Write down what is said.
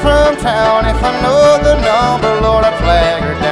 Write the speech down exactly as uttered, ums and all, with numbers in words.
from town. If I know the number, Lord, I'd flag her down.